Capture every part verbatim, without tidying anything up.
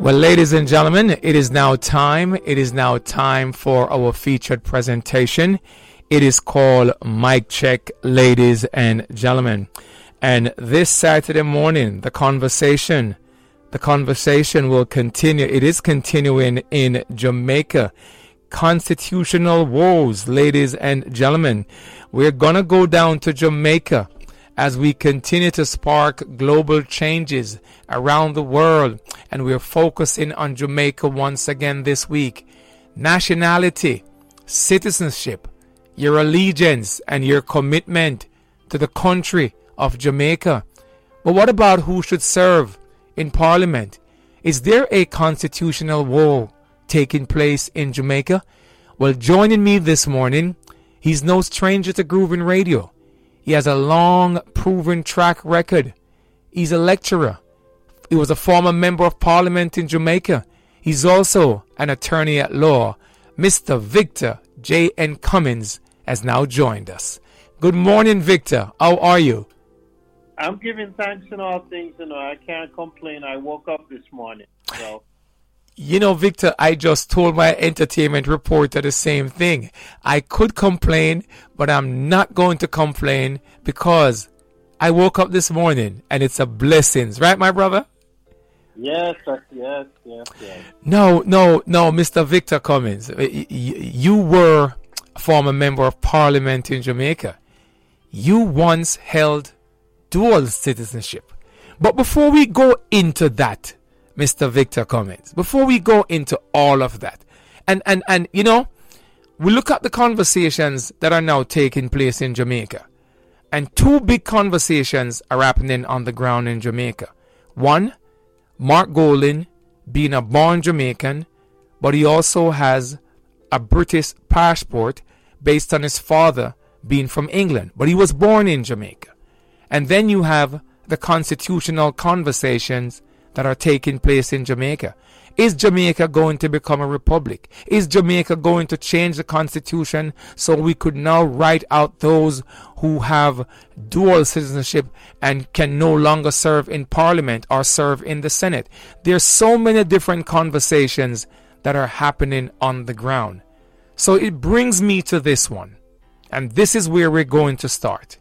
Well, ladies and gentlemen, it is now time. It is now time for our featured presentation. It is called Mic Check, ladies and gentlemen. And this Saturday morning, the conversation, the conversation will continue. It is continuing in Jamaica. Constitutional woes, ladies and gentlemen. We're going to go down to Jamaica as we continue to spark global changes around the world. And we're focusing on Jamaica once again this week. Nationality, citizenship, your allegiance and your commitment to the country of Jamaica. But what about who should serve in Parliament? Is there a constitutional war taking place in Jamaica? Well, joining me this morning, he's no stranger to Groovin Radio. He has a long, proven track record. He's a lecturer. He was a former member of Parliament in Jamaica. He's also an attorney at law. Mister Victor J N. Cummins has now joined us. Good morning, Victor. How are you? I'm giving thanks in all things. You know, I can't complain. I woke up this morning. So. You know, Victor, I just told my entertainment reporter the same thing. I could complain, but I'm not going to complain because I woke up this morning and it's a blessing. Right, my brother? Yes, sir. yes, yes, yes. No, no, no, Mister Victor Cummins. You were a former member of Parliament in Jamaica. You once held dual citizenship. But before we go into that, Mister Victor Cummins, before we go into all of that, and, and, and you know, we look at the conversations that are now taking place in Jamaica. And two big conversations are happening on the ground in Jamaica. One, Mark Golding being a born Jamaican, but he also has a British passport based on his father being from England, but he was born in Jamaica. And then you have the constitutional conversations that are taking place in Jamaica. Is Jamaica going to become a republic? Is Jamaica going to change the constitution so we could now write out those who have dual citizenship and can no longer serve in Parliament or serve in the Senate? There's so many different conversations that are happening on the ground. So it brings me to this one. And this is where we're going to start.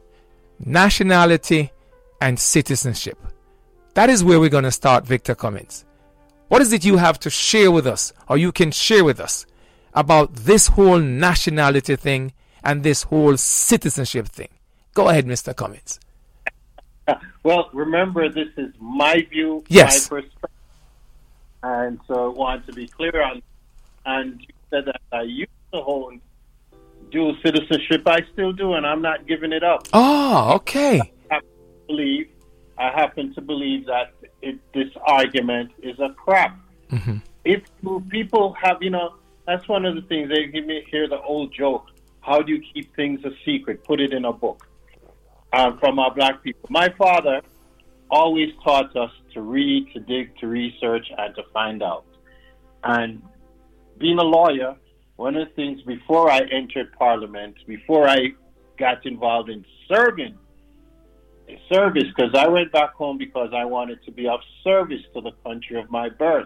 Nationality and citizenship. That is where we're going to start, Victor Cummins. What is it you have to share with us, or you can share with us, about this whole nationality thing and this whole citizenship thing? Go ahead, Mister Cummins. Well, remember, this is my view, yes. my perspective. And so I want to be clear on, and you said that I used to hold dual citizenship. I still do, and I'm not giving it up. Oh, okay. I believe I happen to believe that it, this argument is a crap. Mm-hmm. If people have, you know, that's one of the things, they give me hear the old joke, how do you keep things a secret? Put it in a book. Um, from our black people. My father always taught us to read, to dig, to research, and to find out. And being a lawyer, one of the things before I entered Parliament, before I got involved in serving, service, because I went back home because I wanted to be of service to the country of my birth.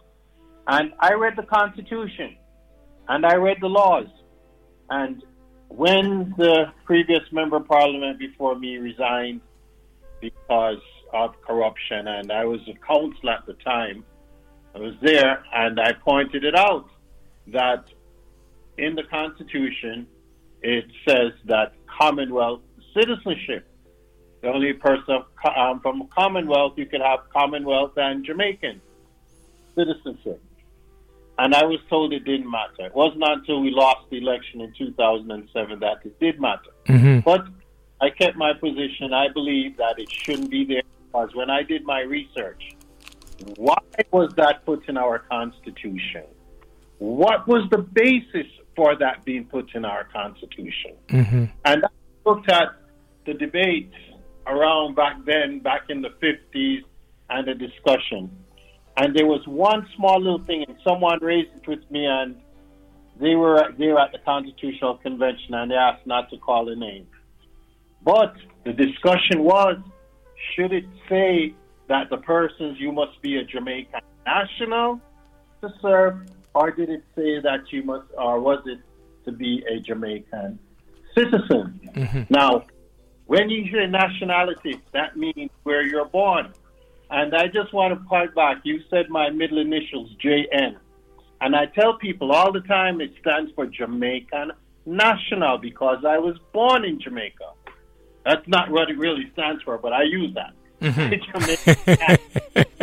And I read the Constitution, and I read the laws. And when the previous member of Parliament before me resigned because of corruption, and I was a councillor at the time, I was there, and I pointed it out that in the Constitution, it says that Commonwealth citizenship, the only person um, from Commonwealth, you could have Commonwealth and Jamaican citizenship. And I was told it didn't matter. It wasn't until we lost the election in two thousand seven that it did matter. Mm-hmm. But I kept my position. I believe that it shouldn't be there because when I did my research, why was that put in our Constitution? What was the basis for that being put in our Constitution? Mm-hmm. And I looked at the debate around back then, back in the fifties, and the discussion. And there was one small little thing, and someone raised it with me, and they were they were at the Constitutional Convention, and they asked not to call a name. But the discussion was, should it say that the persons, you must be a Jamaican national to serve, or did it say that you must, or was it to be a Jamaican citizen? Mm-hmm. Now, when you hear nationality, that means where you're born. And I just want to point back. You said my middle initials, J N. And I tell people all the time it stands for Jamaican National because I was born in Jamaica. That's not what it really stands for, but I use that. Mm-hmm.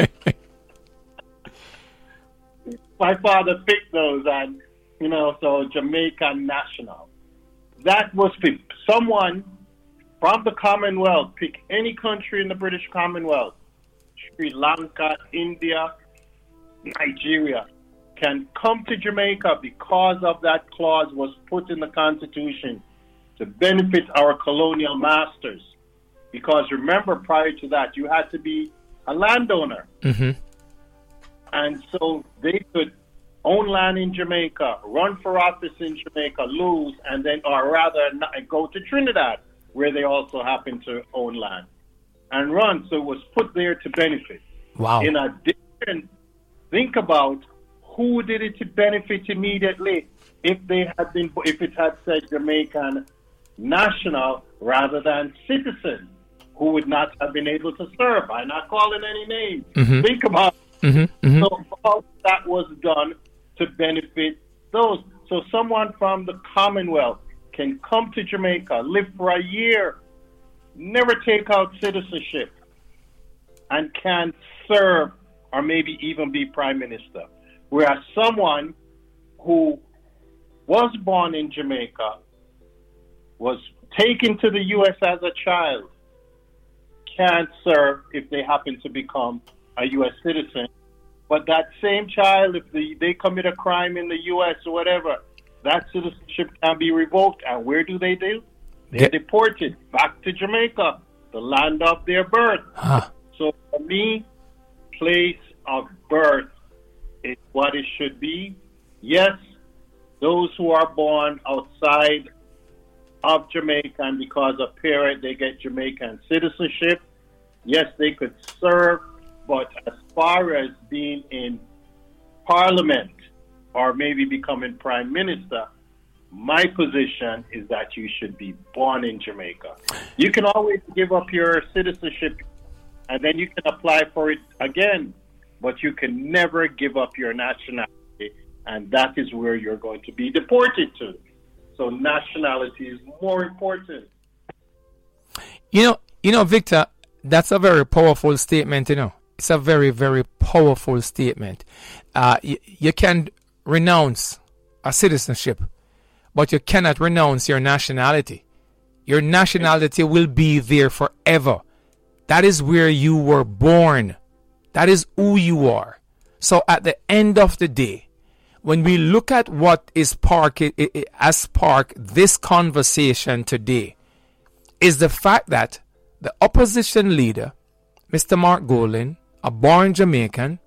My father picked those, and, you know, so Jamaican National. That was someone from the Commonwealth. Pick any country in the British Commonwealth. Sri Lanka, India, Nigeria, can come to Jamaica because of that clause was put in the Constitution to benefit our colonial masters. Because remember, prior to that, you had to be a landowner. Mm-hmm. And so they could own land in Jamaica, run for office in Jamaica, lose, and then, or rather, not, go to Trinidad, where they also happen to own land, and run. So it was put there to benefit. Wow. In addition, think about who did it to benefit immediately if they had been, if it had said Jamaican national rather than citizen, who would not have been able to serve. I'm not calling any names. Mm-hmm. Think about it. Mm-hmm. Mm-hmm. So all that was done to benefit those. So someone from the Commonwealth can come to Jamaica, live for a year, never take out citizenship, and can serve or maybe even be prime minister. Whereas someone who was born in Jamaica, was taken to the U S as a child, can't serve if they happen to become a U S citizen. But that same child, if they, they commit a crime in the U S or whatever, that citizenship can be revoked. And where do they do? They're Yeah. deported back to Jamaica, the land of their birth. Huh. So for me, place of birth is what it should be. Yes, those who are born outside of Jamaica and because of parent they get Jamaican citizenship, yes, they could serve, but as far as being in parliament or maybe becoming prime minister, my position is that you should be born in Jamaica. You can always give up your citizenship and then you can apply for it again, but you can never give up your nationality, and that is where you're going to be deported to. So nationality is more important. You know, you know, Victor, that's a very powerful statement, you know. It's a very, very powerful statement. Uh, you, you can renounce a citizenship, but you cannot renounce your nationality. Your nationality will be there forever. That is where you were born. That is who you are. So at the end of the day, when we look at what is spark, has sparked this conversation today, is the fact that the opposition leader, Mister Mark Golding, a born Jamaican,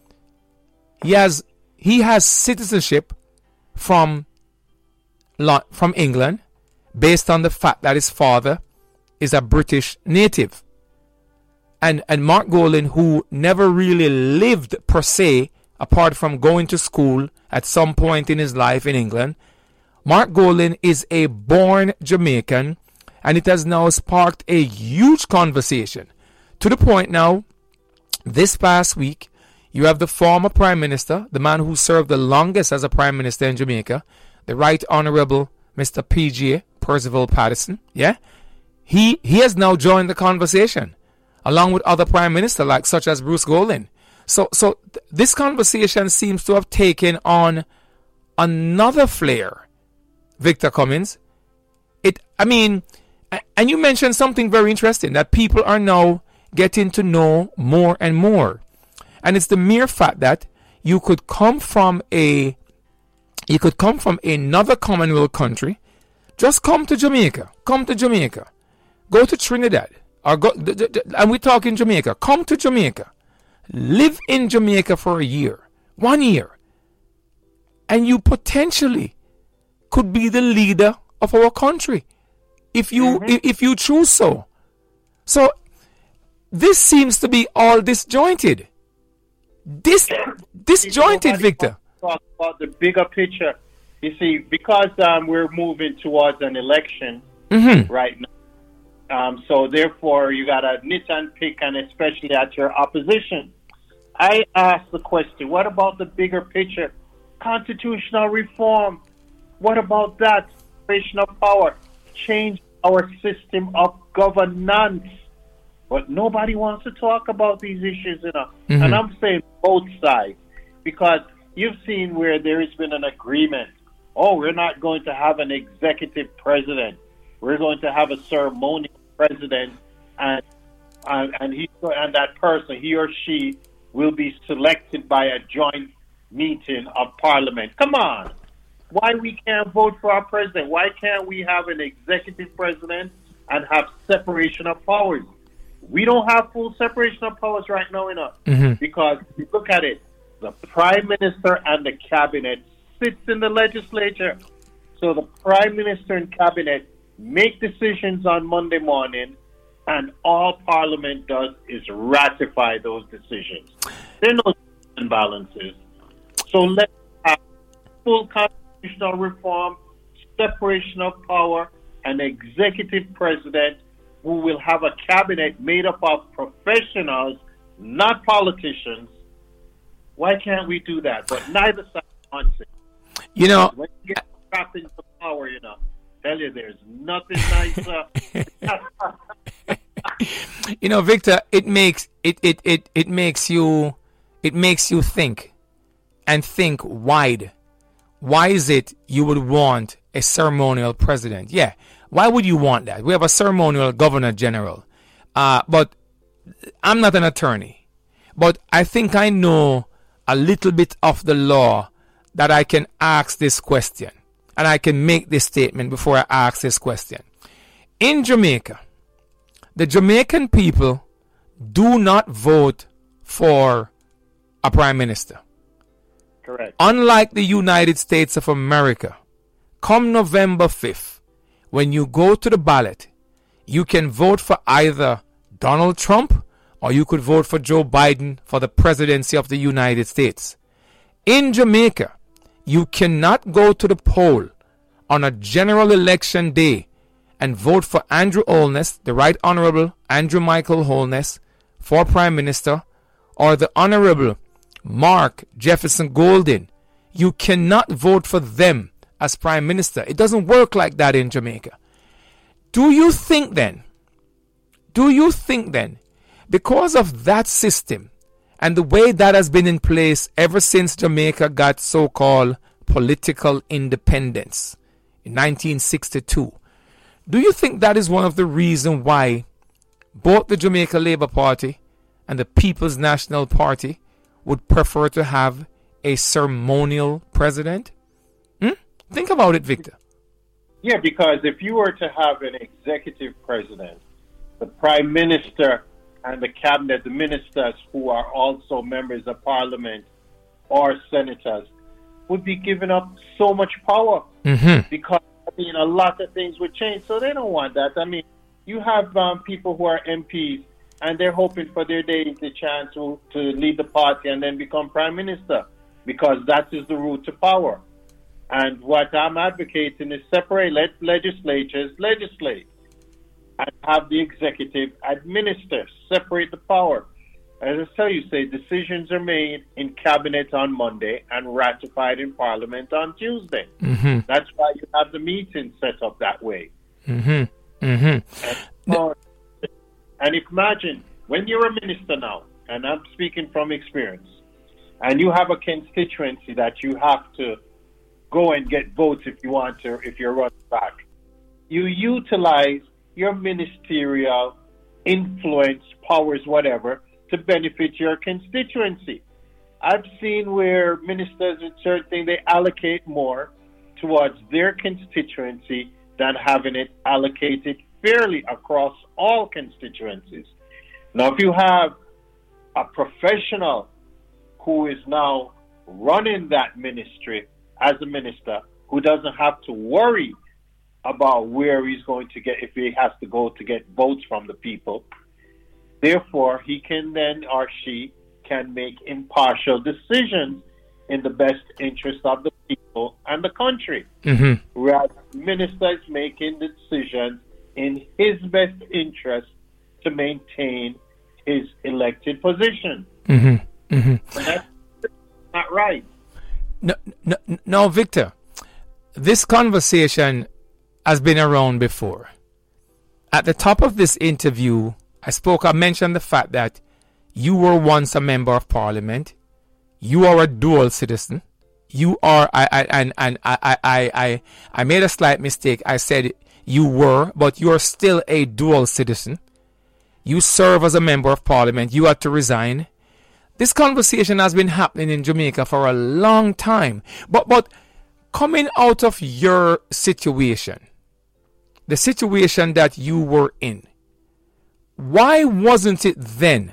he has he has citizenship from from England, based on the fact that his father is a British native. And and Mark Golding, who never really lived per se, apart from going to school at some point in his life in England, Mark Golding is a born Jamaican, and it has now sparked a huge conversation. To the point now, this past week, you have the former Prime Minister, the man who served the longest as a Prime Minister in Jamaica, the Right Honorable Mister P J Percival Patterson, yeah? He he has now joined the conversation, along with other Prime Ministers like such as Bruce Golding. So so th- this conversation seems to have taken on another flair, Victor Cummins. It I mean, a- and you mentioned something very interesting, that people are now getting to know more and more. And it's the mere fact that you could come from a you could come from another Commonwealth country, just come to Jamaica, come to Jamaica, go to Trinidad, or go, d- d- d- and we're talking Jamaica, come to Jamaica, live in Jamaica for a year, one year, and you potentially could be the leader of our country if you Mm-hmm. if, if you choose so. So this seems to be all disjointed. This disjointed, Victor. Talk about the bigger picture. You see, because um, we're moving towards an election Mm-hmm. right now. Um, so therefore, you got to nit and pick, and especially at your opposition. I ask the question: what about the bigger picture? Constitutional reform. What about that? Separation of power. Change our system of governance. But nobody wants to talk about these issues, you know. Mm-hmm. And I'm saying both sides, because you've seen where there has been an agreement. Oh, we're not going to have an executive president. We're going to have a ceremonial president, and and and he and that person, he or she, will be selected by a joint meeting of Parliament. Come on, why we can't vote for our president? Why can't we have an executive president and have separation of powers? We don't have full separation of powers right now, you know, Mm-hmm. because if you look at it, the prime minister and the cabinet sits in the legislature. So the prime minister and cabinet make decisions on Monday morning, and all Parliament does is ratify those decisions. There are no imbalances. So let's have full constitutional reform, separation of power, an executive president who will have a cabinet made up of professionals, not politicians. Why can't we do that? But neither side wants it. You know, When you get trapped into power, you know, tell you there's nothing nicer. you know, Victor, it makes it, it, it, it makes you it makes you think and think wide. Why is it you would want a ceremonial president? Yeah. Why would you want that? We have a ceremonial governor general. Uh, but I'm not an attorney. But I think I know a little bit of the law that I can ask this question. And I can make this statement before I ask this question. In Jamaica, the Jamaican people do not vote for a prime minister. Correct. Unlike the United States of America, come November fifth, when you go to the ballot, you can vote for either Donald Trump or you could vote for Joe Biden for the presidency of the United States. In Jamaica, you cannot go to the poll on a general election day and vote for Andrew Holness, the Right Honorable Andrew Michael Holness, for Prime Minister, or the Honorable Mark Jefferson Golden. You cannot vote for them as Prime Minister. It doesn't work like that in Jamaica. Do you think then, do you think then, because of that system and the way that has been in place ever since Jamaica got so-called political independence in nineteen sixty-two, do you think that is one of the reasons why both the Jamaica Labour Party and the People's National Party would prefer to have a ceremonial president? Hmm? Think about it, Victor. Yeah, because if you were to have an executive president, the prime minister and the cabinet, the ministers who are also members of parliament or senators, would be giving up so much power Mm-hmm. because, I mean, a lot of things would change. So they don't want that. I mean, you have um, people who are M Ps and they're hoping for their days the chance to, to lead the party and then become prime minister, because that is the route to power. And what I'm advocating is separate, let legislatures legislate and have the executive administer, separate the power. As I tell you, say decisions are made in cabinet on Monday and ratified in parliament on Tuesday. Mm-hmm. That's why you have the meeting set up that way. Mm-hmm. Mm-hmm. And, so, and if imagine when you're a minister now, and I'm speaking from experience, and you have a constituency that you have to go and get votes if you want to, if you're running back. You utilize your ministerial influence, powers, whatever, to benefit your constituency. I've seen where ministers in certain things, they allocate more towards their constituency than having it allocated fairly across all constituencies. Now, if you have a professional who is now running that ministry as a minister, who doesn't have to worry about where he's going to get, if he has to go to get votes from the people, Therefore, he can then, or she can make impartial decisions in the best interest of the people and the country. Mm-hmm. Whereas the minister is making decisions in his best interest to maintain his elected position. Mm-hmm. Mm-hmm. And that's not right. No, no, no, Victor, this conversation has been around before. At the top of this interview, I spoke, I mentioned the fact that you were once a member of parliament. You are a dual citizen. You are, I, I, and, and I, I, I, I made a slight mistake. I said you were, but you're still a dual citizen. You serve as a member of parliament. You had to resign. This conversation has been happening in Jamaica for a long time. But, but coming out of your situation, the situation that you were in, why wasn't it then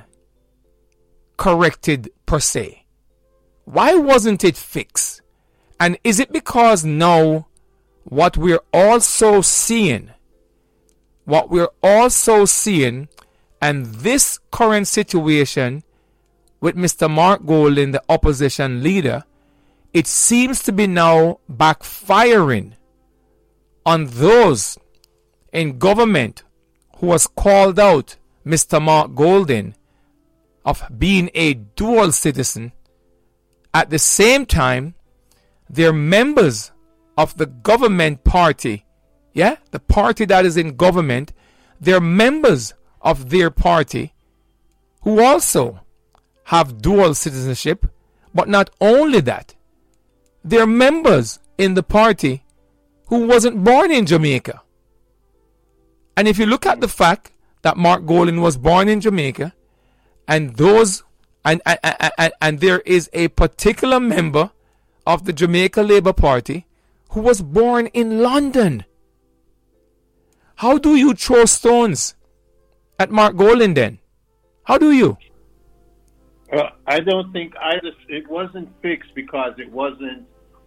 corrected per se? Why wasn't it fixed? And is it because now what we're also seeing, what we're also seeing, and this current situation with Mister Mark Golding, the opposition leader, it seems to be now backfiring on those in government who has called out Mister Mark Golding of being a dual citizen. At the same time, they're members of the government party. Yeah, the party that is in government. They're members of their party who also have dual citizenship. But not only that, they're members in the party who wasn't born in Jamaica. And if you look at the fact that Mark Golding was born in Jamaica, and those and and, and and there is a particular member of the Jamaica Labour Party who was born in London. How do you throw stones at Mark Golding then? How do you? Uh, I don't think I just, it wasn't fixed because it wasn't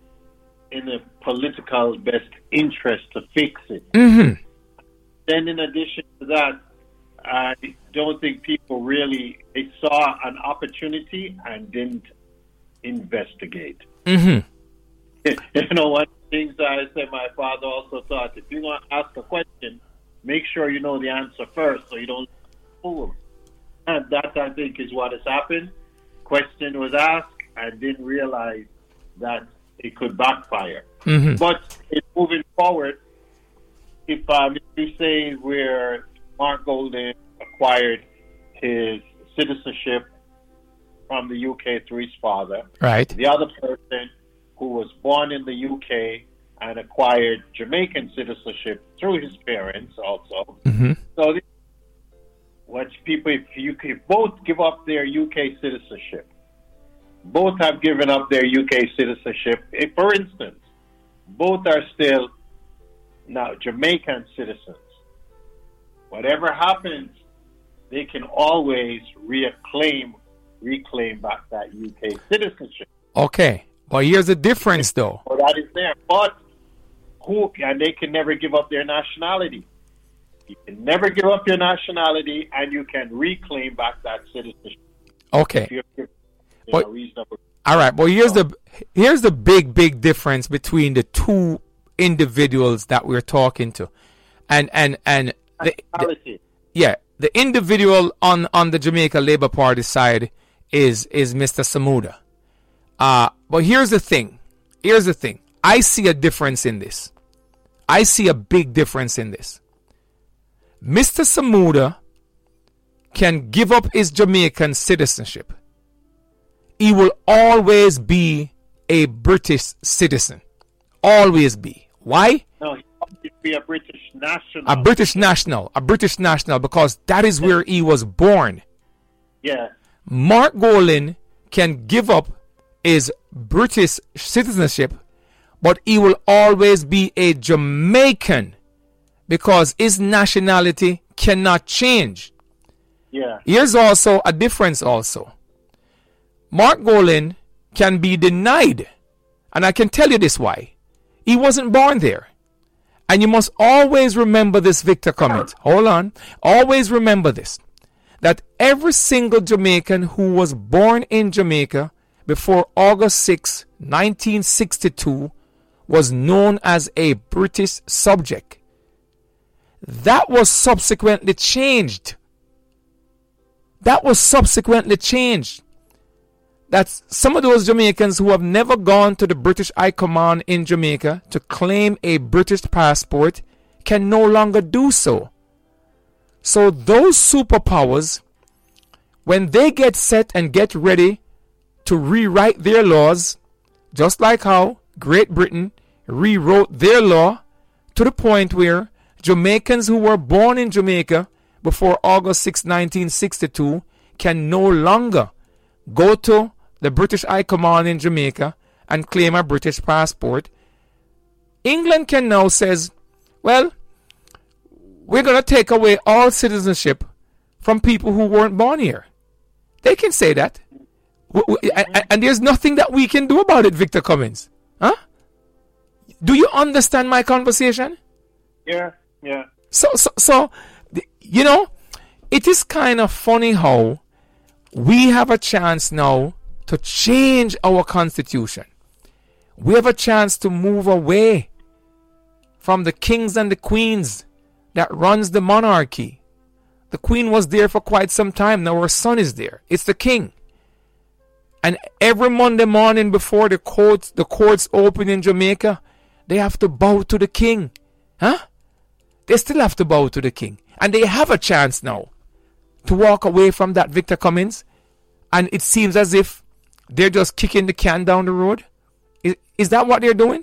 in the political best interest to fix it. Mm-hmm. Then in addition to that, I don't think people really, they saw an opportunity and didn't investigate. Mm-hmm. You know, one of the things I said my father also taught, if you're going to ask a question, make sure you know the answer first so you don't fool. And that, I think, is what has happened. Question was asked and didn't realize that it could backfire. Mm-hmm. But in moving forward, if, um, if you say where Mark Golding acquired his citizenship from the U K through his father, right? The other person who was born in the U K and acquired Jamaican citizenship through his parents also. Mm-hmm. So this, what people, if you if both give up their U K citizenship, both have given up their U K citizenship. If, for instance, both are still now Jamaican citizens. Whatever happens, they can always reclaim reclaim back that U K citizenship. Okay, but here's the difference, though. So that is there, but who and they can never give up their nationality. You can never give up your nationality, and you can reclaim back that citizenship. Okay. If you're, you but, know, reasonable. All right, but here's the here's the big big difference between the two individuals that we're talking to, and and and the, the, yeah, the individual on on the Jamaica Labour Party side is is Mister Samuda. Uh, but here's the thing. Here's the thing. I see a difference in this. I see a big difference in this. Mister Samuda can give up his Jamaican citizenship. He will always be a British citizen. Always be. Why? No, he will be a British national. A British national. A British national because that is where he was born. Yeah. Mark Golding can give up his British citizenship, but he will always be a Jamaican because his nationality cannot change. Yeah. Here's also a difference also. Mark Golding can be denied, and I can tell you this why. He wasn't born there. And you must always remember this, Victor Cummings. Hold on. Always remember this. that every single Jamaican who was born in Jamaica before August sixth, nineteen sixty-two was known as a British subject. That was subsequently changed. That was subsequently changed. That some of those Jamaicans who have never gone to the British High Command in Jamaica to claim a British passport can no longer do so. So those superpowers, when they get set and get ready to rewrite their laws, just like how Great Britain rewrote their law to the point where Jamaicans who were born in Jamaica before August sixth, nineteen sixty-two can no longer go to the British High Command in Jamaica and claim a British passport. England can now says, well, we're going to take away all citizenship from people who weren't born here. They can say that. And, and there's nothing that we can do about it, Victor Cummins. Huh? Do you understand my conversation? Yeah, yeah. So, so, so, you know, it is kind of funny how we have a chance now to change our constitution. We have a chance to move away from the kings and the queens that runs the monarchy. The queen was there for quite some time. Now her son is there. It's the king. And every Monday morning before the courts, the courts open in Jamaica, they have to bow to the king. Huh? They still have to bow to the king. And they have a chance now to walk away from that, Victor Cummins. And it seems as if they're just kicking the can down the road. Is, is that what they're doing?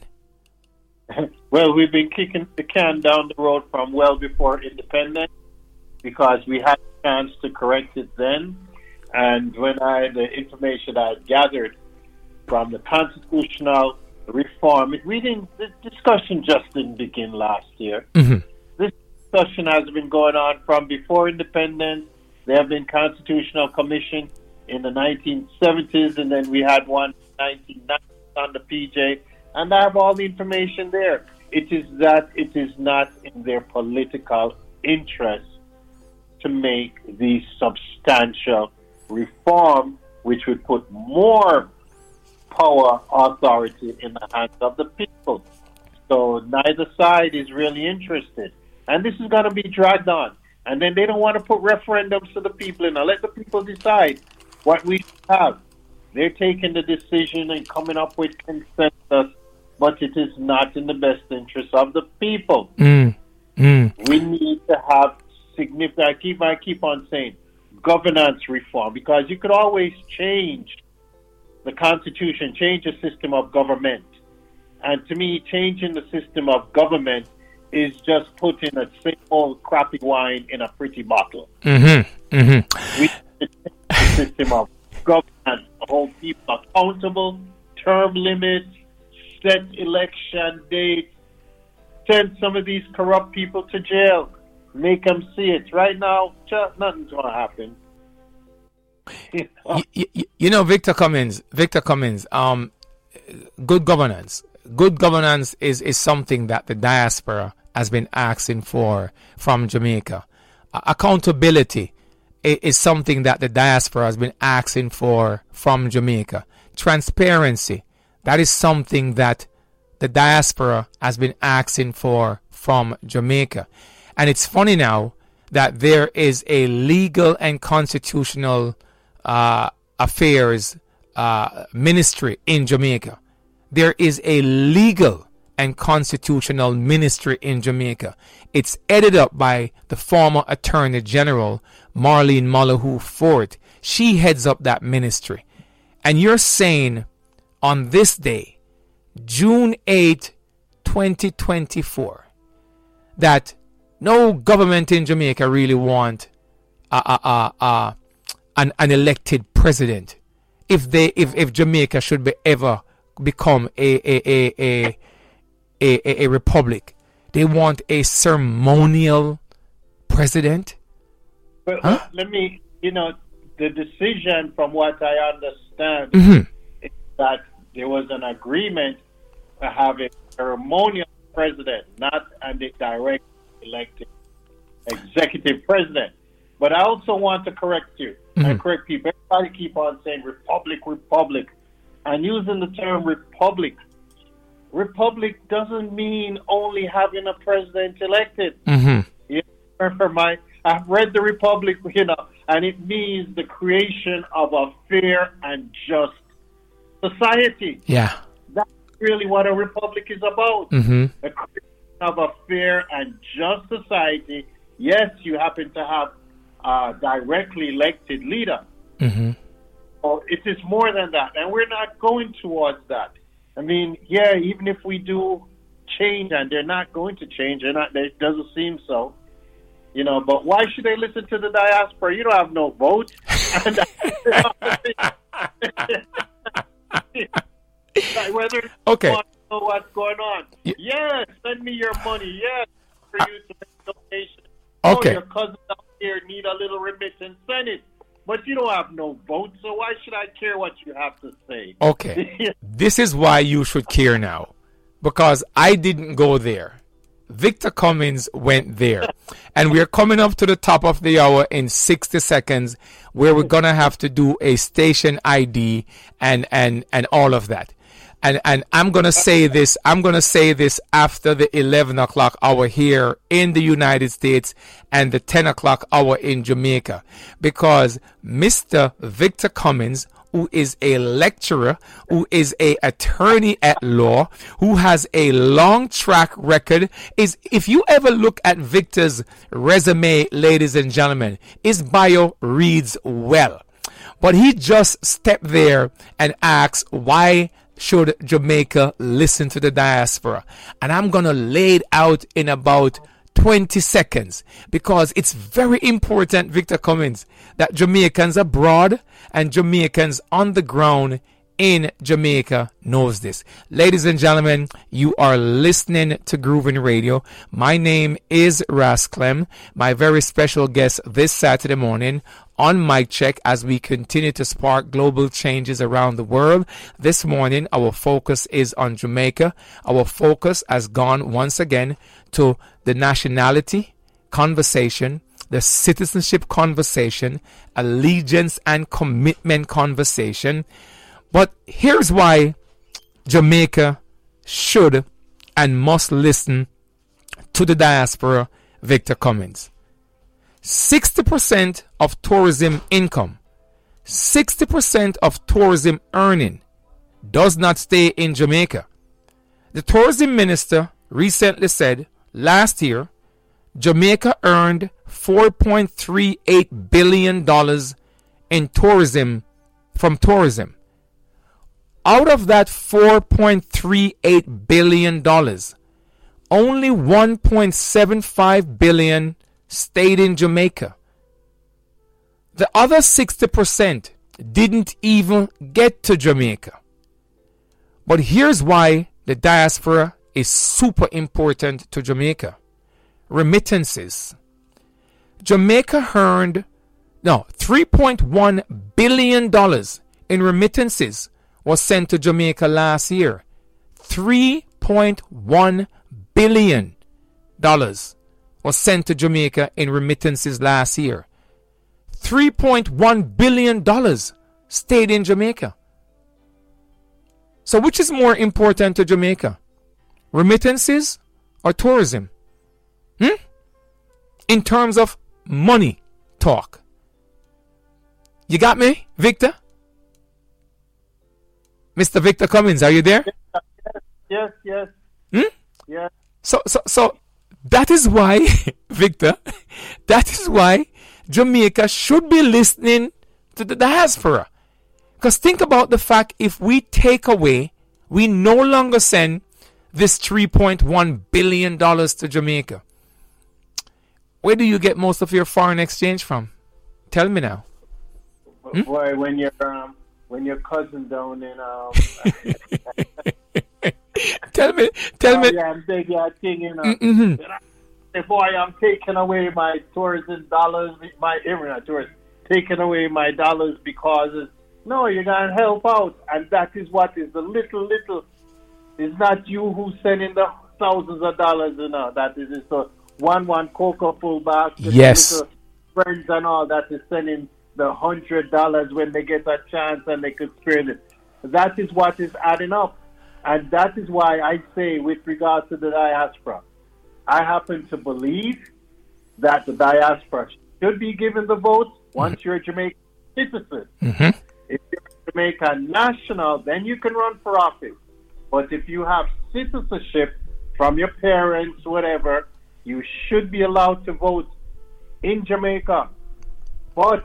Well, we've been kicking the can down the road from well before independence because we had a chance to correct it then. And when I, the information I had gathered from the constitutional reform, we didn't, the discussion just didn't begin last year. Mm-hmm. This discussion has been going on from before independence. There have been constitutional commission in the nineteen seventies, and then we had one in nineteen nineties on the P J, and I have all the information there. It is that it is not in their political interest to make these substantial reform, which would put more power, authority in the hands of the people. So neither side is really interested. And this is going to be dragged on. And then they don't want to put referendums to the people in. Now let the people decide what we have. They're taking the decision and coming up with consensus, but it is not in the best interest of the people. Mm. Mm. We need to have significant, I keep, I keep on saying, governance reform, because you could always change the Constitution, change the system of government. And to me, changing the system of government is just putting a same old crappy wine in a pretty bottle. Mm-hmm. Mm-hmm. We need to change the system of governance, to hold people accountable, term limits, set election dates, send some of these corrupt people to jail, make them see it. Right now, just, nothing's going to happen. You, know? you, you, you know, Victor Cummins, Victor Cummins, um, good governance. Good governance is, is something that the diaspora has been asking for from Jamaica. Uh, accountability is, is something that the diaspora has been asking for from Jamaica. Transparency, that is something that the diaspora has been asking for from Jamaica. And it's funny now that there is a legal and constitutional uh, affairs uh, ministry in Jamaica. There is a legal and constitutional ministry in Jamaica. It's headed up by the former Attorney General, Marlene Malahoo Fort. She heads up that ministry. And you're saying on this day, June eighth, twenty twenty-four, that no government in Jamaica really want uh, uh, uh, uh, an, an elected president. If they, if, if Jamaica should be ever become a a, a, a, a, a republic, they want a ceremonial president. But huh? let me, you know, the decision, from what I understand, mm-hmm. is that there was an agreement to have a ceremonial president, not a direct elected executive president. But I also want to correct you Mhm. and correct people. Everybody keep on saying republic, republic, and using the term republic. Republic doesn't mean only having a president elected. Mm-hmm. You know, for my, I've read the republic, you know, and it means the creation of a fair and just society. Yeah. That's really what a republic is about. Mm-hmm. The creation of a fair and just society. Yes, you happen to have a directly elected leader. Mm-hmm. Oh, it is more than that, and we're not going towards that. I mean, yeah, even if we do change, and they're not going to change, they're not, it doesn't seem so, you know, but why should they listen to the diaspora? You don't have no vote. And like whether Okay. you want to know what's going on. Y- Yes, send me your money. Yes, for you to make donations. Okay. Oh, your cousin out here need a little remittance, send it. But you don't have no vote, so why should I care what you have to say? Okay. This is why you should care now. Because I didn't go there. Victor Cummings went there. And we're coming up to the top of the hour in sixty seconds where we're going to have to do a station I D and, and, and all of that. And, and I'm going to say this, I'm going to say this after the eleven o'clock hour here in the United States and the ten o'clock hour in Jamaica, because Mister Victor Cummings, who is a lecturer, who is a attorney at law, who has a long track record, is, if you ever look at Victor's resume, ladies and gentlemen, his bio reads well. But he just stepped there and asked, why should Jamaica listen to the diaspora? And I'm going to lay it out in about twenty seconds, because it's very important, Victor Cummings, that Jamaicans abroad and Jamaicans on the ground in Jamaica knows this. Ladies and gentlemen, you are listening to Groovin Radio. My name is Ras Clem. My very special guest this Saturday morning on Mic Check as we continue to spark global changes around the world. This morning, our focus is on Jamaica. Our focus has gone once again to the nationality conversation, the citizenship conversation, allegiance and commitment conversation. But here's why Jamaica should and must listen to the diaspora, Victor Cummings. sixty percent of tourism income, sixty percent of tourism earning does not stay in Jamaica. The tourism minister recently said last year Jamaica earned four point three eight billion dollars in tourism from tourism. Out of that four point three eight billion dollars, only one point seven five billion dollars stayed in Jamaica. The other sixty percent didn't even get to Jamaica. But here's why the diaspora is super important to Jamaica. Remittances. Jamaica earned no three point one billion dollars in remittances was sent to Jamaica last year. three point one billion dollars was sent to Jamaica in remittances last year. three point one billion dollars stayed in Jamaica. So which is more important to Jamaica? Remittances or tourism? Hmm? In terms of money talk. You got me, Victor? Mister Victor Cummings, are you there? Yes, yes. Hmm? Yes. So, so, so that is why, Victor, that is why Jamaica should be listening to the diaspora. Because think about the fact, if we take away, we no longer send this three point one billion dollars to Jamaica. Where do you get most of your foreign exchange from? Tell me now. Hmm? Boy, when your um, when your cousin down in um. tell me, tell oh, me. Yeah, I'm taking a thing, you know. Mm-hmm. Say, boy, I'm taking away my tourism dollars, my not tourist, taking away my dollars because it's, no, you're gonna help out, and that is what is the little little. It's not you who's sending the thousands of dollars, you know. That is it. So one one cocoa full basket. Yes. Little, friends and all that is sending the hundred dollars when they get a chance and they could spare it. That is what is adding up. And that is why I say, with regard to the diaspora, I happen to believe that the diaspora should be given the vote once mm-hmm. you're a Jamaican citizen. Mm-hmm. If you're a Jamaican national, then you can run for office. But if you have citizenship from your parents, whatever, you should be allowed to vote in Jamaica. But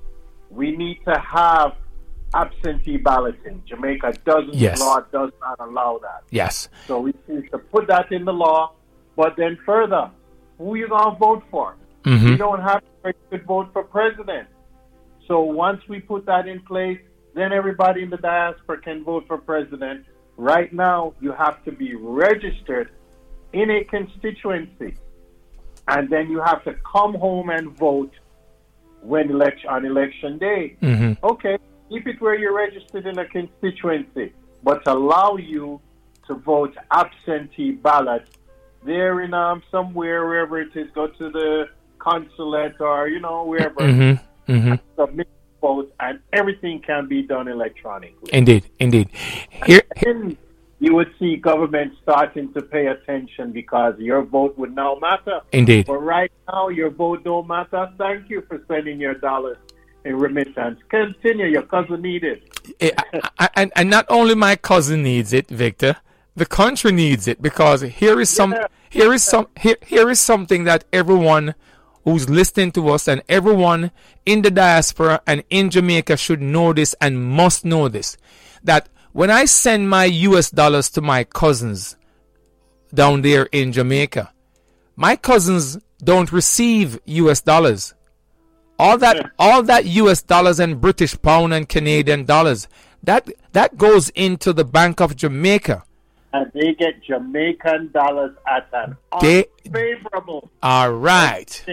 we need to have absentee balloting. Jamaica doesn't, yes. law does not allow that. Yes. So we need to put that in the law. But then further, who you going to vote for? Mm-hmm. You don't have to vote for president. So once we put that in place, then everybody in the diaspora can vote for president. Right now, you have to be registered in a constituency. And then you have to come home and vote when election on election day. Mm-hmm. Okay, keep it where you're registered in a constituency, but allow you to vote absentee ballot there in um somewhere, wherever it is. Go to the consulate or, you know, wherever. Mm-hmm. Mm-hmm. Submit vote, and everything can be done electronically. Indeed, indeed. Here, here you would see government starting to pay attention, because your vote would now matter. Indeed. But right now, your vote don't matter. Thank you for sending your dollars in remittance. Continue. Your cousin needs it. and, and not only my cousin needs it, Victor, the country needs it, because here is some, yeah. here is some, here, here is something that everyone who's listening to us and everyone in the diaspora and in Jamaica should know this and must know this, that when I send my U S dollars to my cousins down there in Jamaica, my cousins don't receive U S dollars. All that, yeah. all that U S dollars and British pound and Canadian dollars, that that goes into the Bank of Jamaica. And they get Jamaican dollars at an they, unfavorable. All right.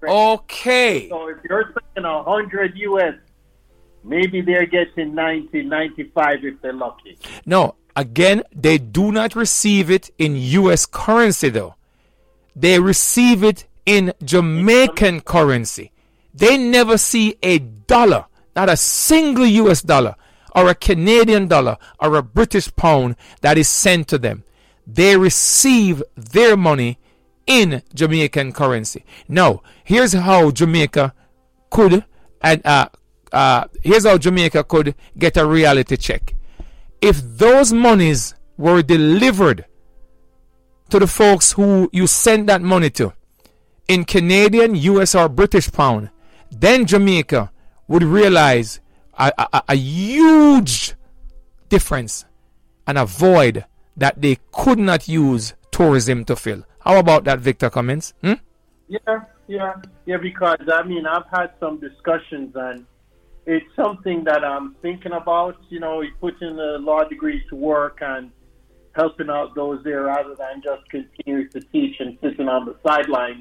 Okay. So if you're saying one hundred U S, maybe they're getting ninety, ninety-five if they're lucky. No, again, they do not receive it in U S currency, though. They receive it in Jamaican currency. They never see a dollar, not a single U S dollar, or a Canadian dollar, or a British pound that is sent to them. They receive their money in Jamaican currency. Now, here's how Jamaica could, and uh, uh, here's how Jamaica could get a reality check. If those monies were delivered to the folks who you send that money to in Canadian, U S, or British pound, then Jamaica would realize a, a, a huge difference and a void that they could not use tourism to fill. How about that, Victor Cummins? Hmm? Yeah, yeah, yeah, because, I mean, I've had some discussions, and it's something that I'm thinking about, you know, putting the law degrees to work and helping out those there rather than just continuing to teach and sitting on the sidelines.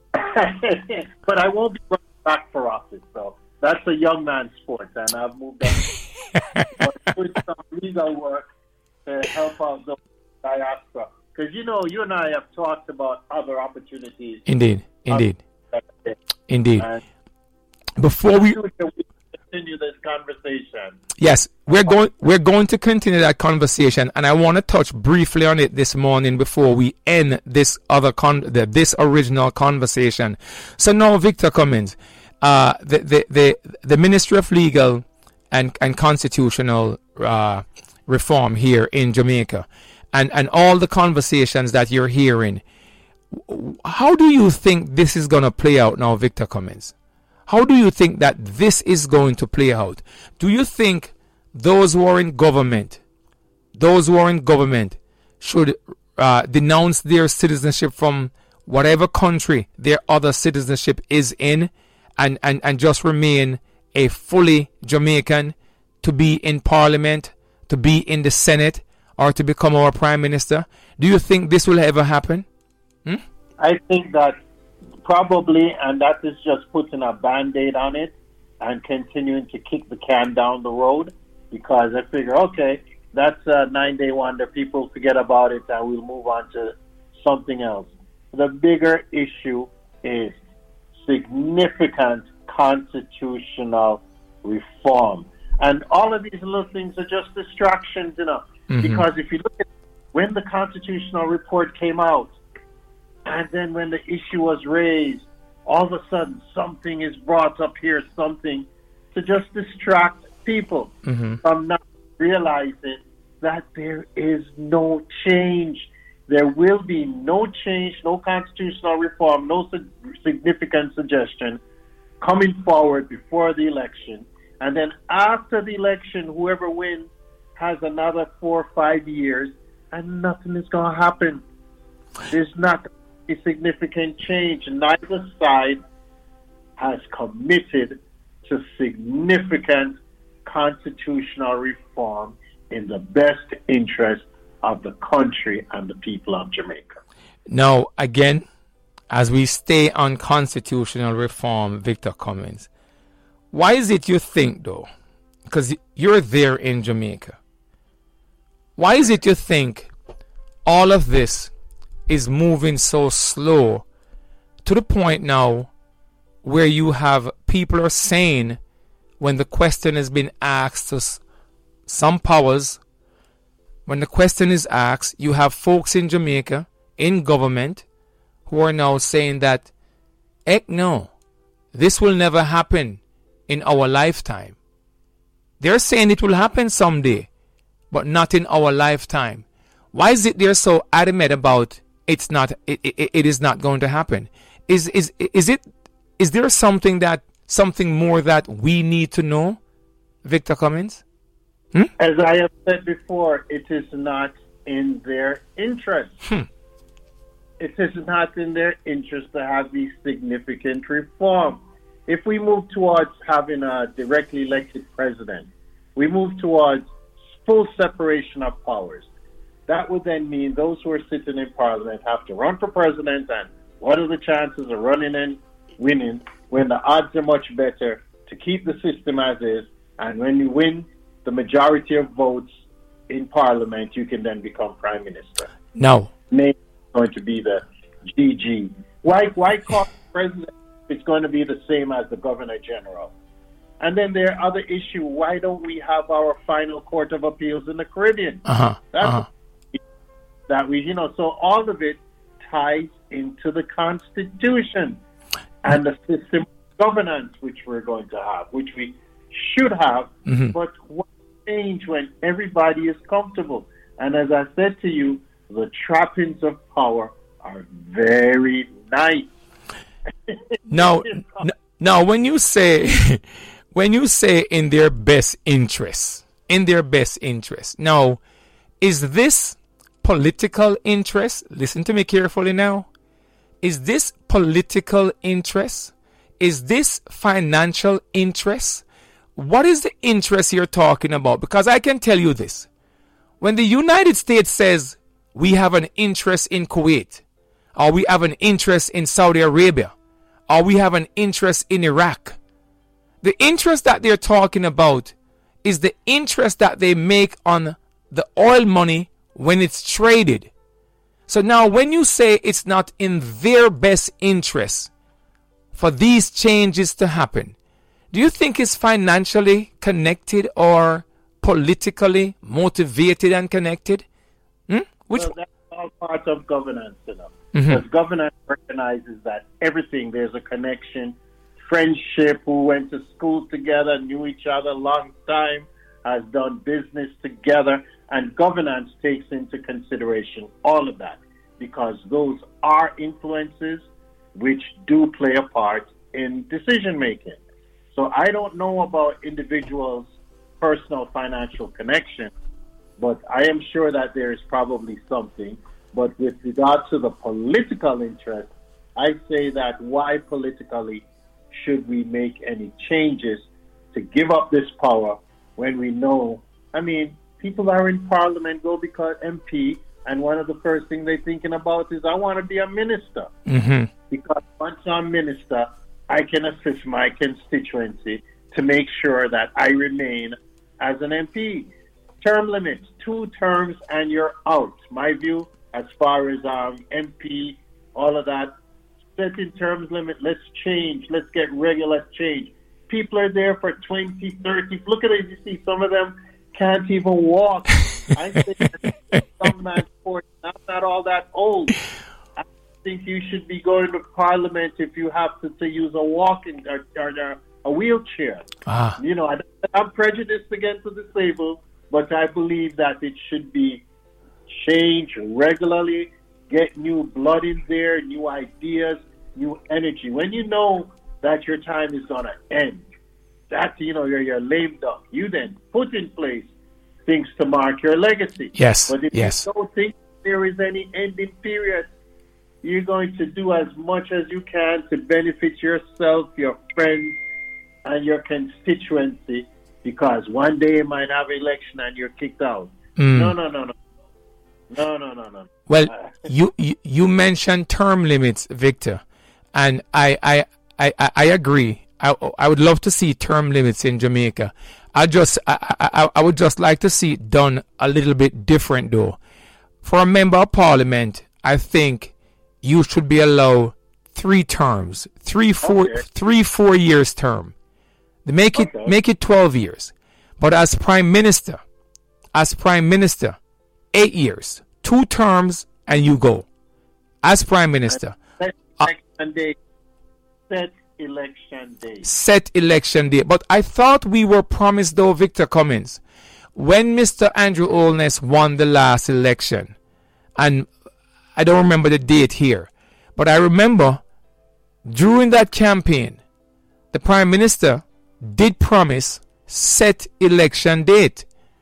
But I won't be running back for office, so that's a young man's sport, and I've moved on. But doing some legal work to help out the diaspora. Because, you know, you and I have talked about other opportunities. Indeed, indeed, indeed. And Before we continue this conversation, yes, we're going we're going to continue that conversation, and I want to touch briefly on it this morning before we end this other con the, this original conversation. So now, Victor Cummins, uh, the, the the the Ministry of Legal and and Constitutional uh, Reform here in Jamaica, and and all the conversations that you're hearing, how do you think this is going to play out now, Victor Cummins? How do you think that this is going to play out? Do you think those who are in government, those who are in government should uh, denounce their citizenship from whatever country their other citizenship is in, and, and, and just remain a fully Jamaican, to be in Parliament, to be in the Senate, or to become our Prime Minister? Do you think this will ever happen? Hmm? I think that probably, and that is just putting a Band-Aid on it and continuing to kick the can down the road, because I figure, okay, that's a nine-day wonder. People forget about it and we'll move on to something else. The bigger issue is significant constitutional reform. And all of these little things are just distractions, you know. Mm-hmm. Because if you look at when the constitutional report came out, and then when the issue was raised, all of a sudden something is brought up here, something to just distract people mm-hmm. from not realizing that there is no change. There will be no change, no constitutional reform, no significant suggestion coming forward before the election. And then after the election, whoever wins has another four or five years, and nothing is going to happen. There's not a significant change. Neither side has committed to significant constitutional reform in the best interest of the country and the people of Jamaica. Now, again, as we stay on constitutional reform, Victor Cummings, why is it you think, though, because you're there in Jamaica, why is it you think all of this is moving so slow to the point now where you have people are saying, when the question has been asked to some powers, when the question is asked, you have folks in Jamaica, in government, who are now saying that, heck no, this will never happen in our lifetime. They're saying it will happen someday, but not in our lifetime. Why is it they're so adamant about it's not, it, it, it is not going to happen? Is, is, is it, is there something that, something more that we need to know, Victor Cummings? Hmm? As I have said before, it is not in their interest. Hmm. It is not in their interest to have these significant reforms. If we move towards having a directly elected president, we move towards full separation of powers. That would then mean those who are sitting in parliament have to run for president, and what are the chances of running and winning when the odds are much better to keep the system as is, and when you win the majority of votes in parliament, you can then become prime minister. No. Maybe it's going to be the G G. Why, why call the president if it's going to be the same as the governor general? And then there are other issues. Why don't we have our final court of appeals in the Caribbean? Uh-huh. That's uh-huh. that we, you know, so all of it ties into the Constitution and the system of governance which we're going to have, which we should have, mm-hmm. but what change when everybody is comfortable? And as I said to you, the trappings of power are very nice. Now, n- now, when you say, when you say in their best interests, in their best interest, now, is this political interest? Listen to me carefully now. Is this political interest? Is this financial interest? What is the interest you're talking about? Because I can tell you this. When the United States says we have an interest in Kuwait, or we have an interest in Saudi Arabia, or we have an interest in Iraq, the interest that they're talking about is the interest that they make on the oil money when it's traded. So now when you say it's not in their best interest for these changes to happen, do you think it's financially connected or politically motivated and connected? Hmm? Which well, that's all part of governance, you know. Mm-hmm. Because governance recognizes that everything, there's a connection, friendship, who went to school together, knew each other a long time, has done business together, and governance takes into consideration all of that, because those are influences which do play a part in decision making. So I don't know about individuals' personal financial connection, but I am sure that there is probably something. But with regard to the political interest, I say that why politically should we make any changes to give up this power when we know, I mean, people are in parliament, go become M P, and one of the first things they're thinking about is, I want to be a minister. Mm-hmm. Because once I'm minister, I can assist my constituency to make sure that I remain as an M P. Term limits, two terms and you're out. My view, as far as um, M P, all of that, set in terms limit. Let's change. Let's get regular change. People are there for twenty, thirty. Look at it. You see, some of them can't even walk. I think some man forty. I'm not all that old. I think you should be going to Parliament if you have to, to use a walking or, or a wheelchair. Ah. You know, I, I'm prejudiced against the disabled, but I believe that it should be changed regularly. Get new blood in there, new ideas, new energy. When you know that your time is going to end, that, you know, you're, you're lame duck, you then put in place things to mark your legacy. Yes, but if yes. you don't think there is any ending period, you're going to do as much as you can to benefit yourself, your friends, and your constituency, because one day you might have an election and you're kicked out. Mm. No, no, no, no. No, no, no, no. Well, you, you you mentioned term limits, Victor, and I I, I, I agree. I, I would love to see term limits in Jamaica. I just I, I I would just like to see it done a little bit different, though. For a member of parliament, I think you should be allowed three terms, three four Okay. three four years term. They make it Okay. make it twelve years. But as prime minister, as prime minister. Eight years, two terms, and you go. As prime minister, Set election day. Set election day. set election day. But I thought we were promised, though, Victor Cummins, when Mister Andrew Holness won the last election, and I don't remember the date here, but I remember during that campaign, the prime minister did promise set election date.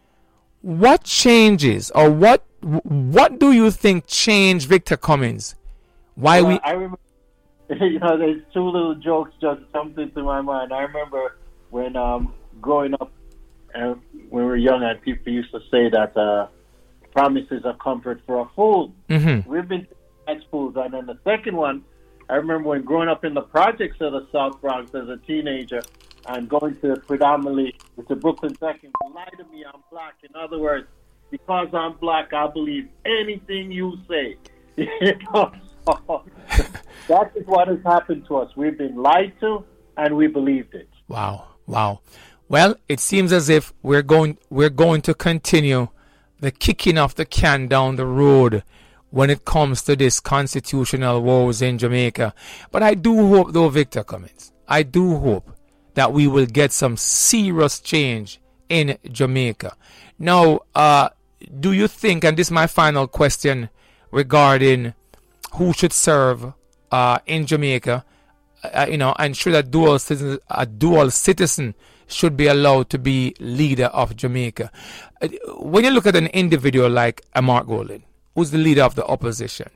What changes, or what what do you think changed, Victor Cummins? Why Well, we? I remember, you know, there's two little jokes just jumped into my mind. I remember when um, growing up, uh, when we were young, and people used to say that uh, promises are comfort for a fool. Mm-hmm. We've been as fools. And then the second one, I remember when growing up in the projects of the South Bronx as a teenager, and going to predominantly to Brooklyn Second, lie to me, I'm black. In other words, because I'm black, I believe anything you say. You know, so that is what has happened to us. We've been lied to, and we believed it. Wow, wow. Well, it seems as if we're going we're going to continue the kicking of the can down the road when it comes to this constitutional wars in Jamaica. But I do hope, though, Victor Cummins, I do hope that we will get some serious change in Jamaica. Now, uh, do you think, and this is my final question regarding who should serve uh, in Jamaica, uh, you know, and should a dual citizen, a dual citizen should be allowed to be leader of Jamaica? Uh, when you look at an individual like Mark Golding, who's the leader of the opposition,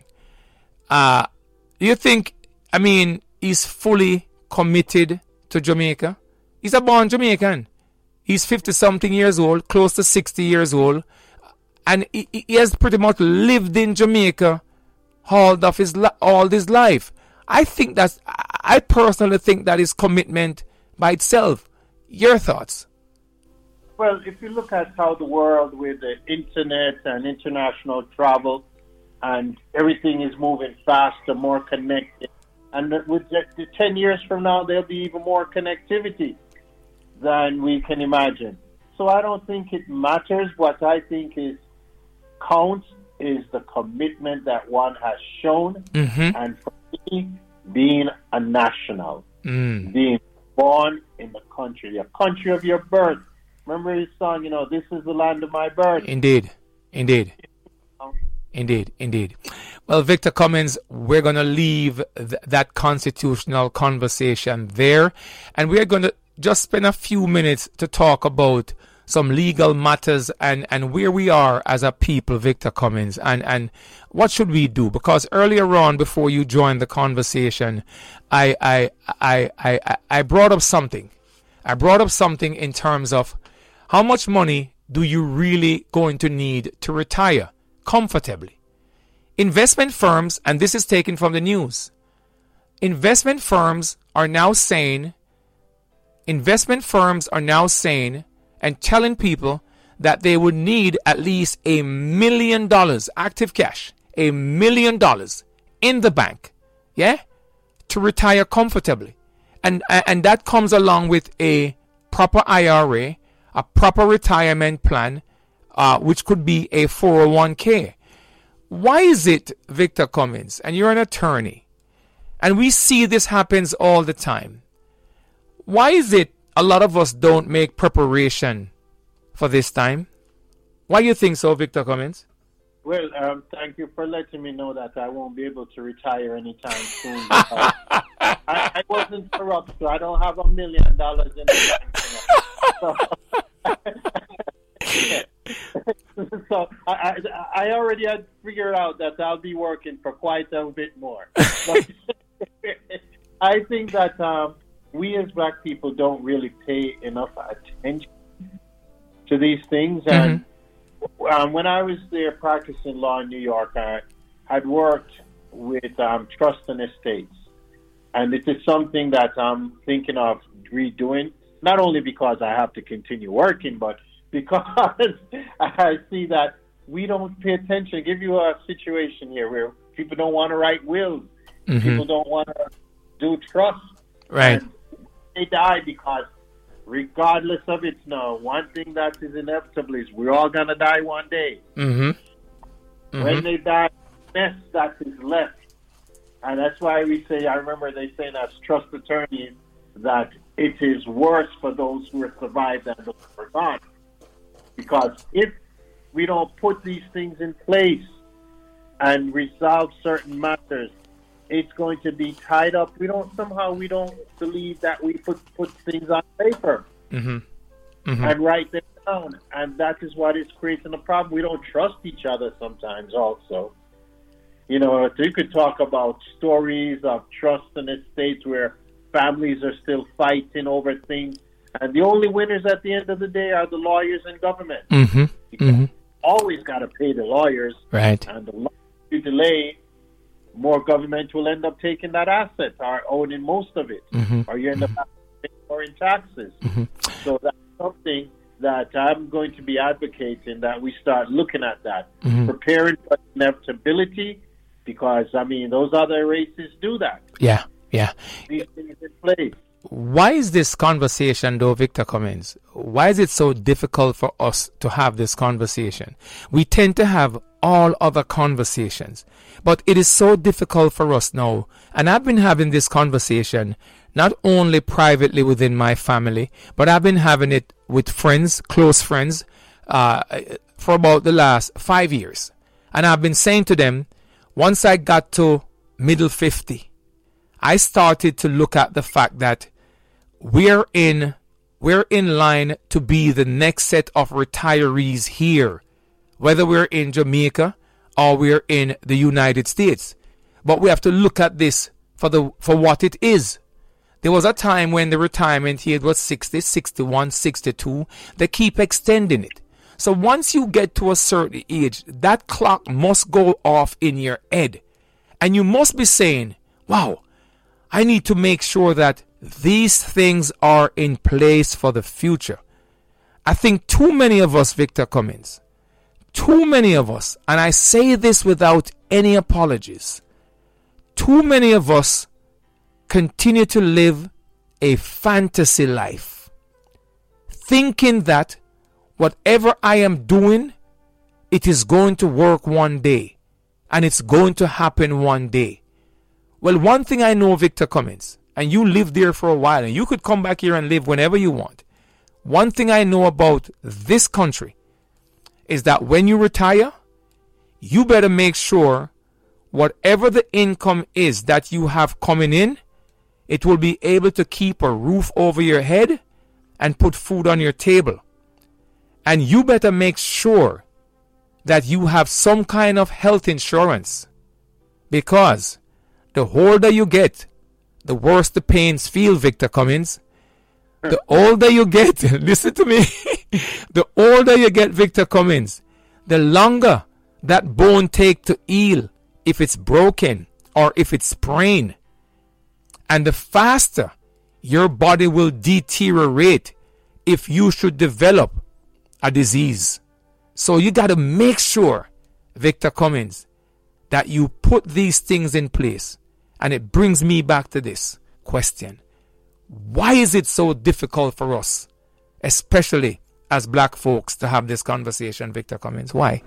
uh, do you think, I mean, he's fully committed to Jamaica? He's a born Jamaican. He's fifty-something years old, close to sixty years old, and he, he has pretty much lived in Jamaica all of his li- all his life. I think that's, I personally think that is commitment by itself. Your thoughts? Well, if you look at how the world with the internet and international travel and everything is moving faster, more connected, and with the, the ten years from now, there'll be even more connectivity than we can imagine. So I don't think it matters. What I think is counts is the commitment that one has shown, Mm-hmm. and for me, being a national, Mm. being born in the country, the country of your birth. Remember his song, you know, this is the land of my birth. Indeed, indeed. Indeed, indeed. Well, Victor Cummins, we're going to leave th- that constitutional conversation there, and we're going to just spend a few minutes to talk about some legal matters and, and where we are as a people, Victor Cummins, and, and what should we do? Because earlier on, before you joined the conversation, I, I, I, I, I brought up something. I brought up something in terms of how much money do you really going to need to retire comfortably? Investment firms, and this is taken from the news, investment firms are now saying, investment firms are now saying and telling people that they would need at least a million dollars active cash, a million dollars in the bank, yeah, to retire comfortably. And, and that comes along with a proper I R A, a proper retirement plan, uh, which could be a four oh one k. Why is it, Victor Cummings, and you're an attorney, and we see this happens all the time, why is it a lot of us don't make preparation for this time? Why do you think so, Victor Cummings? Well, um, thank you for letting me know that I won't be able to retire anytime soon. I, I wasn't corrupt, so I don't have a million dollars in the bank. So, so I, I, I already had figured out that I'll be working for quite a bit more. But I think that um, we as black people don't really pay enough attention to these things. And mm-hmm. um, when I was there practicing law in New York, I had worked with um, trust and estates. And it is something that I'm thinking of redoing, not only because I have to continue working, but because I see that we don't pay attention. I'll give you a situation here where people don't want to write wills. Mm-hmm. People don't want to do trust. Right. And they die because regardless of it now, one thing that is inevitable is we're all going to die one day. Mm-hmm. Mm-hmm. When they die, mess that is left. And that's why we say, I remember they saying as trust attorneys that it is worse for those who are survived than those who are gone. Because if we don't put these things in place and resolve certain matters, it's going to be tied up. We don't somehow we don't believe that we put put things on paper mm-hmm. Mm-hmm. and write them down, and that is what is creating a problem. We don't trust each other sometimes. Also, you know, you could talk about stories of trust and estates where families are still fighting over things. And the only winners at the end of the day are the lawyers and government. Mm-hmm. Mm-hmm. Always got to pay the lawyers. Right. And the longer you delay, more government will end up taking that asset or owning most of it. Mm-hmm. Or you end up paying more in taxes. Mm-hmm. So that's something that I'm going to be advocating, that we start looking at that. Mm-hmm. Preparing for inevitability, because, I mean, those other races do that. Yeah, yeah. These things in place. Why is this conversation, though, Victor Cummings, why is it so difficult for us to have this conversation? We tend to have all other conversations, but it is so difficult for us now. And I've been having this conversation not only privately within my family, but I've been having it with friends, close friends, uh, for about the last five years. And I've been saying to them, once I got to middle fifty, I started to look at the fact that we're in we're in line to be the next set of retirees here, whether we're in Jamaica or we're in the United States. But we have to look at this for the for what it is. There was a time when the retirement age was sixty, sixty-one, sixty-two. They keep extending it. So once you get to a certain age, that clock must go off in your head. And you must be saying, wow, I need to make sure that these things are in place for the future. I think too many of us, Victor Cummings, too many of us, and I say this without any apologies, too many of us continue to live a fantasy life, thinking that whatever I am doing, it is going to work one day, and it's going to happen one day. Well, one thing I know, Victor Cummings, and you lived there for a while, and you could come back here and live whenever you want. One thing I know about this country is that when you retire, you better make sure whatever the income is that you have coming in, it will be able to keep a roof over your head and put food on your table. And you better make sure that you have some kind of health insurance, because the older you get, the worse the pains feel, Victor Cummings. The older you get, listen to me, the older you get, Victor Cummings, the longer that bone take to heal if it's broken or if it's sprained. And the faster your body will deteriorate if you should develop a disease. So you got to make sure, Victor Cummings, that you put these things in place. And it brings me back to this question. Why is it so difficult for us, especially as black folks, to have this conversation, Victor Cummings? Why?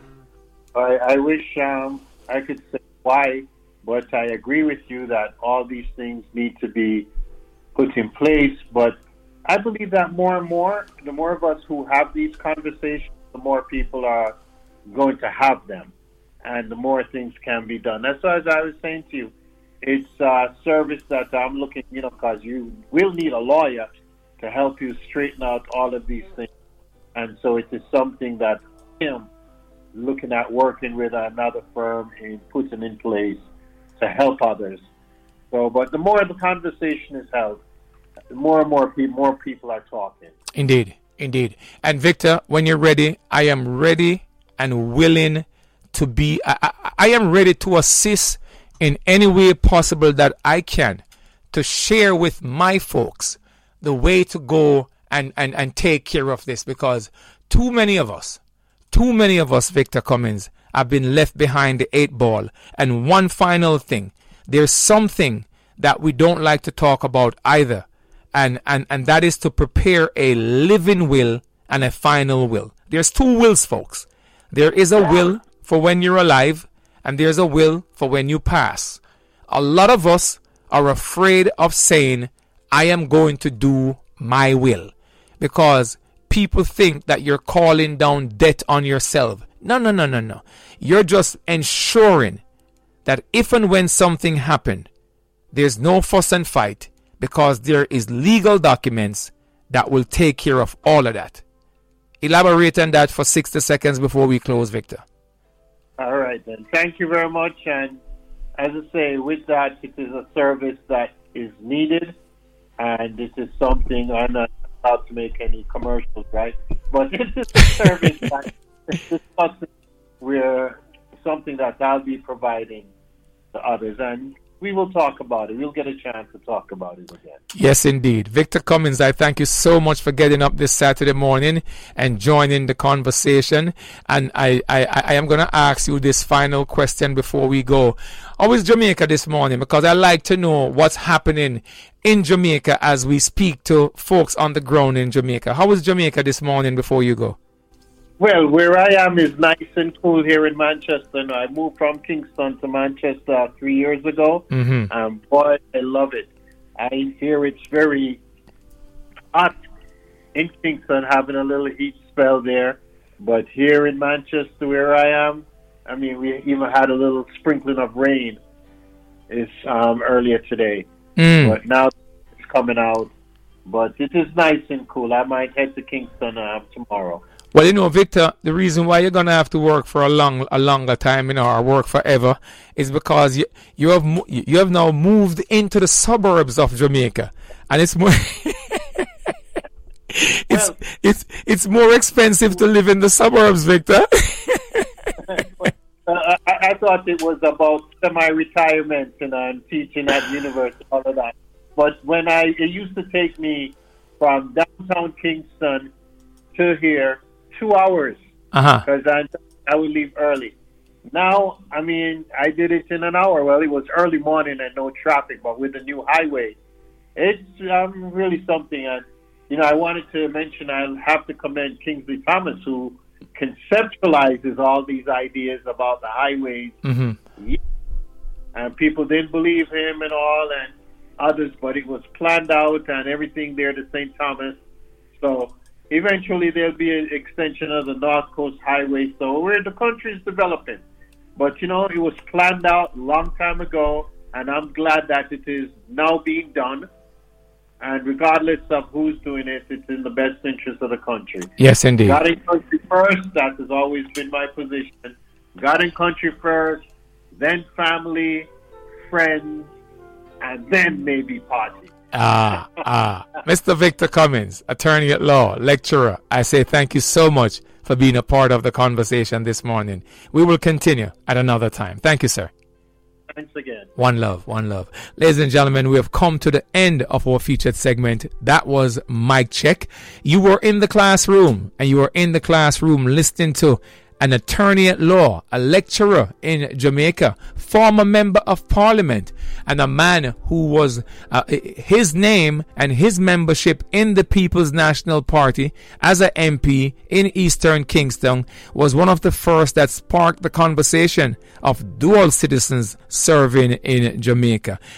I, I wish um, I could say why, but I agree with you that all these things need to be put in place. But I believe that more and more, the more of us who have these conversations, the more people are going to have them, and the more things can be done. That's why, as I was saying to you, it's a service that I'm looking, you know, because you will need a lawyer to help you straighten out all of these things. And so it is something that I'm looking at working with another firm and putting in place to help others. So, but the more the conversation is held, the more and more people, more people are talking. Indeed, indeed. And Victor, when you're ready, I am ready and willing to be, I, I, I am ready to assist in any way possible that I can to share with my folks the way to go and, and, and take care of this, because too many of us, too many of us, Victor Cummings, have been left behind the eight ball. And one final thing, there's something that we don't like to talk about either, and, and, and that is to prepare a living will and a final will. There's two wills, folks. There is a will for when you're alive, and there's a will for when you pass. A lot of us are afraid of saying, I am going to do my will, because people think that you're calling down debt on yourself. No, no, no, no, no. You're just ensuring that if and when something happened, there's no fuss and fight, because there is legal documents that will take care of all of that. Elaborate on that for sixty seconds before we close, Victor. All right, then. Thank you very much. And as I say, with that, it is a service that is needed, and this is something, I'm not about to make any commercials, right? But this is a service that is something, we're, something that I'll be providing to others, and we will talk about it. We'll get a chance to talk about it again. Yes, indeed. Victor Cummings, I thank you so much for getting up this Saturday morning and joining the conversation. And I, I, I am going to ask you this final question before we go. How is Jamaica this morning? Because I like to know what's happening in Jamaica as we speak to folks on the ground in Jamaica. How is Jamaica this morning before you go? Well, where I am is nice and cool here in Manchester. I moved from Kingston to Manchester three years ago. Mm-hmm. Um, boy, I love it. I hear it's very hot in Kingston, having a little heat spell there. But here in Manchester, where I am, I mean, we even had a little sprinkling of rain is um, earlier today. Mm. But now it's coming out. But it is nice and cool. I might head to Kingston uh, tomorrow. Well, you know, Victor, the reason why you're going to have to work for a long, a longer time, you know, or work forever, is because you, you have you have now moved into the suburbs of Jamaica, and it's more it's well, it's it's more expensive to live in the suburbs, Victor. uh, I, I thought it was about semi-retirement, you know, and teaching at university, all of that. But when I it used to take me from downtown Kingston to here. Two hours because uh-huh. I I would leave early. Now, I mean, I did it in an hour. Well, it was early morning and no traffic, but with the new highway, it's um, really something. And you know, I wanted to mention I have to commend Kingsley Thomas, who conceptualizes all these ideas about the highways. Mm-hmm. And people didn't believe him and all, and others, but it was planned out and everything there to Saint Thomas. So. Eventually, there'll be an extension of the North Coast Highway, so where the country is developing. But, you know, it was planned out a long time ago, and I'm glad that it is now being done. And regardless of who's doing it, it's in the best interest of the country. Yes, indeed. God and country first, that has always been my position. God and country first, then family, friends, and then maybe party. Ah, ah. Mister Victor Cummings, attorney at law, lecturer, I say thank you so much for being a part of the conversation this morning. We will continue at another time. Thank you, sir. Thanks again. One love, one love. Ladies and gentlemen, we have come to the end of our featured segment. That was Mic Check. You were in the classroom, and you were in the classroom listening to an attorney at law, a lecturer in Jamaica, former member of parliament, and a man who was uh, his name and his membership in the People's National Party as an M P in Eastern Kingston was one of the first that sparked the conversation of dual citizens serving in Jamaica.